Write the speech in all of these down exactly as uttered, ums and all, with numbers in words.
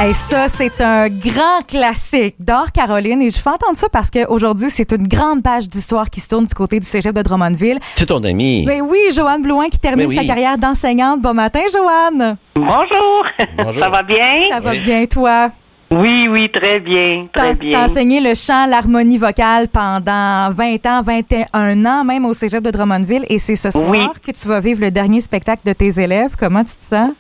Hey, ça, c'est un grand classique d'Or Caroline. Et je fais entendre ça parce qu'aujourd'hui, c'est une grande page d'histoire qui se tourne du côté du cégep de Drummondville. C'est ton ami. Mais oui, Joanne Blouin qui termine oui. sa carrière d'enseignante. Bon matin, Joanne. Bonjour. Bonjour. Ça va bien? Ça va Oui. bien, toi? Oui, oui, très bien, très T'as, bien. t'as enseigné le chant, l'harmonie vocale pendant vingt ans, vingt et un ans même au cégep de Drummondville. Et c'est ce soir Oui. que tu vas vivre le dernier spectacle de tes élèves. Comment tu te sens?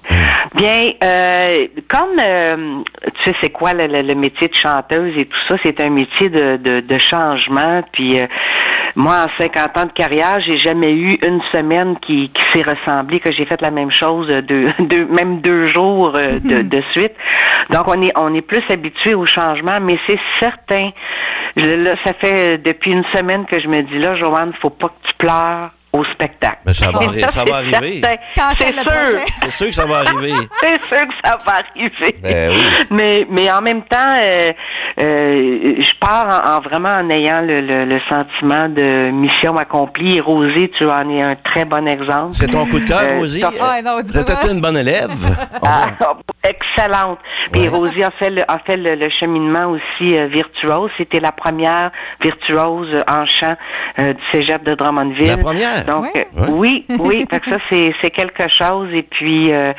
Bien, euh, comme euh, tu sais, c'est quoi le, le, le métier de chanteuse et tout ça, c'est un métier de, de, de changement. Puis euh, moi, en cinquante ans de carrière, j'ai jamais eu une semaine qui, qui s'est ressemblée, que j'ai fait la même chose deux, deux, même deux jours euh, de, de suite. Donc on est on est plus habitué au changement, mais c'est certain. Je, là, ça fait depuis une semaine que je me dis là, Joanne, faut pas que tu pleures au spectacle. Mais ça va, arri- ça va c'est arriver. certain. Cancelle C'est le sûr. projet. C'est sûr que ça va arriver. C'est sûr que ça va arriver. Ben oui. Mais, mais en même temps, euh, euh, je pars en, en vraiment en ayant le, le, le sentiment de mission accomplie. Et Rosie, tu en es un très bon exemple. C'est ton coup de cœur, Euh, Rosie? top. Ah, non, du coup, C'était une bonne élève? Ah, excellente. Puis Ouais. Rosie a fait le, a fait le, le cheminement aussi euh, virtuose. C'était la première virtuose en chant euh, du cégep de Drummondville. La première? Donc Ouais. euh, oui, oui. Fait que ça c'est c'est quelque chose. Et puis euh,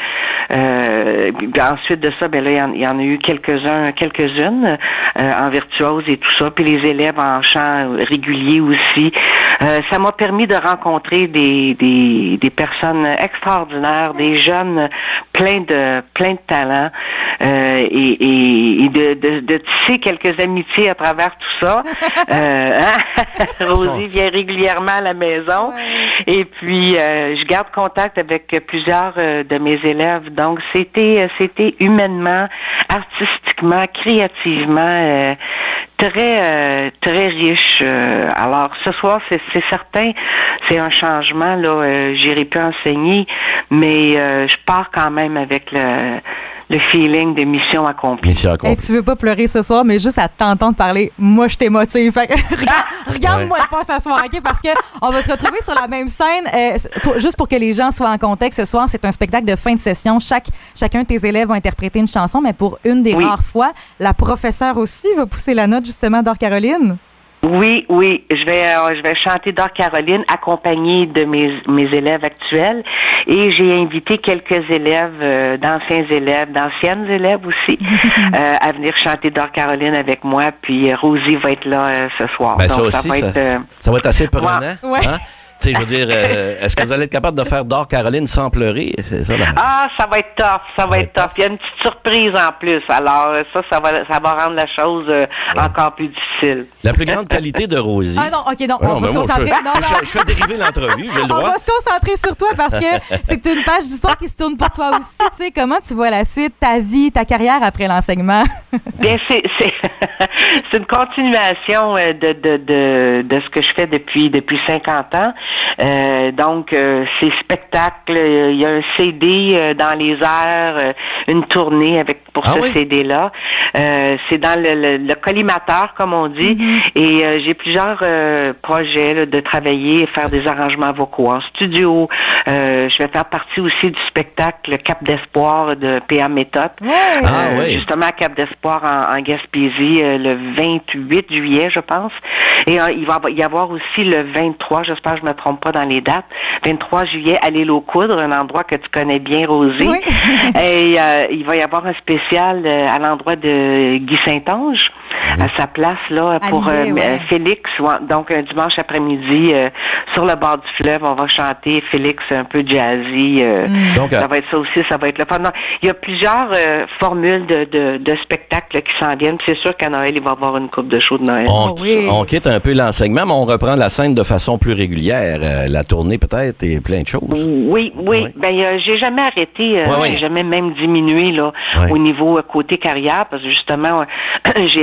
euh, puis ensuite de ça, ben là il y en, il y en a eu quelques-uns, quelques-unes euh, en virtuose et tout ça. Puis les élèves en chant régulier aussi. Euh, ça m'a permis de rencontrer des des des personnes extraordinaires, des jeunes pleins de plein de talent euh, et, et, et de, de, de tisser quelques amitiés à travers tout ça. Euh, hein? Rosie vient régulièrement à la maison et puis euh, je garde contact avec plusieurs euh, de mes élèves. Donc c'était c'était humainement, artistiquement, créativement euh, très euh, très riche. Euh, alors ce soir c'est c'est certain, c'est un changement là. Euh, j'irai plus enseigner, mais euh, je pars quand même avec le le feeling de mission accomplie. Mission Hey, accomplie. tu veux pas pleurer ce soir, mais juste à t'entendre parler, moi, je t'émotive. Fait que, regarde, regarde-moi pas ce soir, OK? Parce que on va se retrouver sur la même scène. Euh, pour- juste pour que les gens soient en contexte, ce soir, c'est un spectacle de fin de session. Chaque, chacun de tes élèves va interpréter une chanson, mais pour une des Oui. rares fois, la professeure aussi va pousser la note, justement, d'Or Caroline. Oui, oui, je vais euh, je vais chanter Dor Caroline accompagnée de mes mes élèves actuels et j'ai invité quelques élèves, euh, d'anciens élèves, d'anciennes élèves aussi, euh, à venir chanter Dor Caroline avec moi. Puis euh, Rosie va être là euh, ce soir. Ben, ça Donc aussi, va ça, être euh, ça va être assez prenant. Ouais. Hein? Tu sais, je veux dire, euh, est-ce que vous allez être capable de faire Dor Caroline sans pleurer? C'est ça, là. ah, ça va être tough, ça va Ouais, être tough. Il y a une petite surprise en plus. Alors euh, ça, ça va ça va rendre la chose euh, encore plus difficile. La plus grande qualité de Rosie. Ah non, OK, non, Ouais, on non, va mais se moi, concentrer. je, Non, non. je- je fais dériver l'entrevue, j'ai le On droit. va se concentrer sur toi parce que c'est une page d'histoire qui se tourne pour toi aussi. Tu sais, comment tu vois la suite, ta vie, ta carrière après l'enseignement? Bien, c'est c'est c'est une continuation euh, de, de de de ce que je fais depuis depuis cinquante ans. Euh, donc euh, c'est spectacle, euh, il y a un C D euh, dans les airs, euh, une tournée avec pour Ah ce oui? C D là. Euh, c'est dans le, le, le collimateur comme on dit et euh, j'ai plusieurs euh, projets là, de travailler et faire des arrangements vocaux en studio. Euh, je vais faire partie aussi du spectacle Cap d'espoir de P A Méthode. Ouais. Ah Euh, oui. Justement à Cap d'Espoir en, en Gaspésie euh, le vingt-huit juillet, je pense. Et euh, il va y avoir aussi le vingt-trois, j'espère que je me trompe pas dans les dates, vingt-trois juillet à l'île aux Coudres, un endroit que tu connais bien, Rosie. Oui. Et euh, il va y avoir un spécial euh, à l'endroit de Guy Saint-Onge, à sa place là pour Allié, euh, ouais. euh, Félix. Ouais, donc un dimanche après-midi euh, sur le bord du fleuve, on va chanter Félix un peu jazzy. euh, Donc, euh, ça va être ça aussi, ça va être le fun. Non, il y a plusieurs euh, formules de, de, de spectacles là, qui s'en viennent. Puis c'est sûr qu'à Noël, il va y avoir une coupe de show de Noël. on, Oh oui. on quitte un peu l'enseignement, mais on reprend la scène de façon plus régulière. Euh, la tournée peut-être et plein de choses. Oui, oui. Oui. Ben, euh, j'ai jamais arrêté, euh, Ouais, ouais. j'ai jamais même diminué là Ouais. au niveau euh, côté carrière, parce que justement, euh, j'ai, j'ai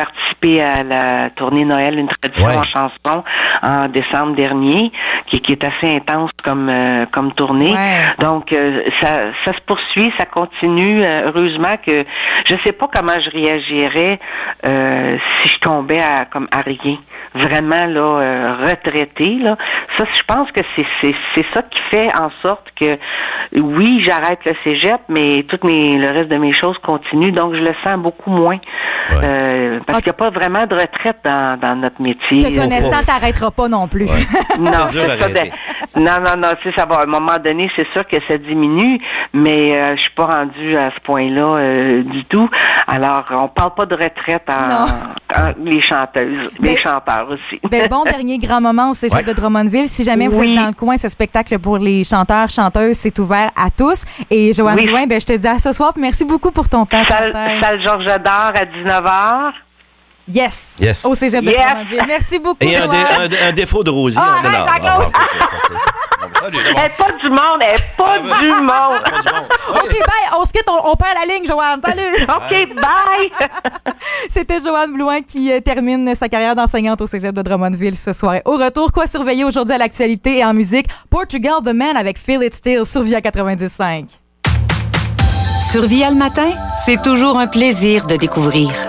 participé à la tournée Noël, une tradition ouais. en chanson en décembre dernier, qui, qui est assez intense comme euh, comme tournée. Ouais. Donc euh, ça ça se poursuit, ça continue. Euh, heureusement que je sais pas comment je réagirais euh, si je tombais à comme à rien, vraiment là euh, retraité là. Ça, je pense que c'est c'est c'est ça qui fait en sorte que oui, j'arrête le cégep, mais toutes mes le reste de mes choses continuent, donc je le sens beaucoup moins. Ouais. Euh, parce qu'il n'y a pas vraiment de retraite dans, dans notre métier. Te connaissant, t'arrêteras pas non plus. Ouais. Non, C'est dur à c'est ça. arrêter. De, non, non, non, tu sais, ça va. À un moment donné, c'est sûr que ça diminue, mais euh, je suis pas rendue à ce point-là euh, du tout. Alors, on parle pas de retraite en, en les chanteuses, Mais, les chanteurs aussi. Ben, bon dernier grand moment au Cégep Ouais. de Drummondville. Si jamais vous Oui. êtes dans le coin, ce spectacle pour les chanteurs, chanteuses, c'est ouvert à tous. Et Joanne Oui. Blouin, ben, je te dis à ce soir. Puis merci beaucoup pour ton temps. Salle, Chantal. salle Georges Dard à dix-neuf heures. Yes. Yes. Au Cégep de Yes. Drummondville. Merci beaucoup, Et un, dé- Joanne. un- un défaut de Rosie. Ah, non, non, arrête, non, la non, grosse. ok, c'est- c'est- c'est- bon, salut, Elle d'abord. est pas du monde, elle est pas Ah, ben. du monde. Pas du monde. OK, bye. On se quitte. On, on perd la ligne, Joanne. Salut. OK, bye. C'était Joanne Blouin qui euh, termine sa carrière d'enseignante au Cégep de Drummondville ce soir. Au retour, quoi surveiller aujourd'hui à l'actualité et en musique? Portugal The Man avec Feel It Still sur Via quatre-vingt-dix cinq. Sur Via le matin, c'est toujours un plaisir de découvrir